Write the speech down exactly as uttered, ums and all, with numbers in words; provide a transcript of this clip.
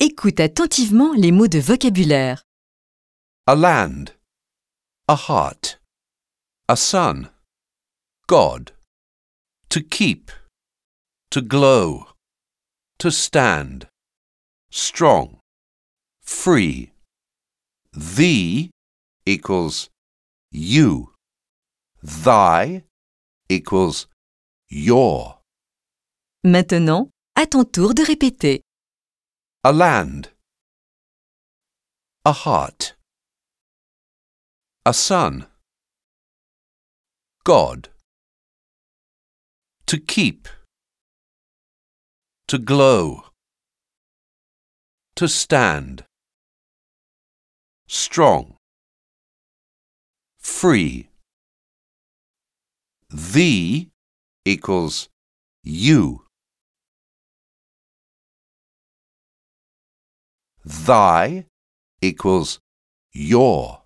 Écoute attentivement les mots de vocabulaire. A land, a heart, a sun, God, to keep, to glow, to stand, strong, free. Thee equals you. Thy equals your. Maintenant, à ton tour de répéter. A land, a heart, a sun, God, to keep, to glow, to stand, strong, free. Thee equals you. Thy equals your.